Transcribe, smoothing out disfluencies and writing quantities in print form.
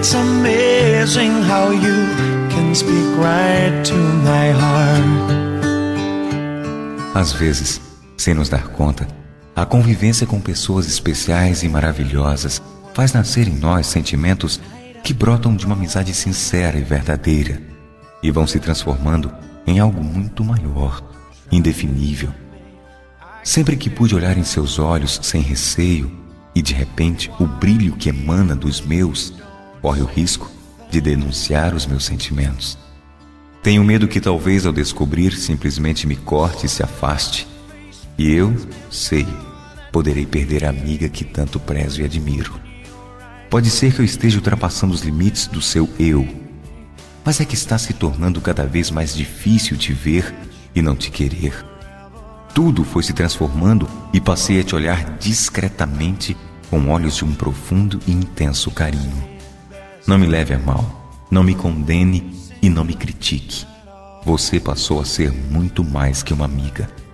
It's amazing how you can speak right to my heart. Às vezes, sem nos dar conta, a convivência com pessoas especiais e maravilhosas faz nascer em nós sentimentos que brotam de uma amizade sincera e verdadeira e vão se transformando em algo muito maior, indefinível. Sempre que pude olhar em seus olhos sem receio e de repente o brilho que emana dos meus corre o risco de denunciar os meus sentimentos. Tenho medo que talvez ao descobrir simplesmente me corte e se afaste. E eu, sei, poderei perder a amiga que tanto prezo e admiro. Pode ser que eu esteja ultrapassando os limites do seu eu, mas é que está se tornando cada vez mais difícil te ver e não te querer. Tudo foi se transformando e passei a te olhar discretamente com olhos de um profundo e intenso carinho. Não me leve a mal, não me condene e não me critique. Você passou a ser muito mais que uma amiga.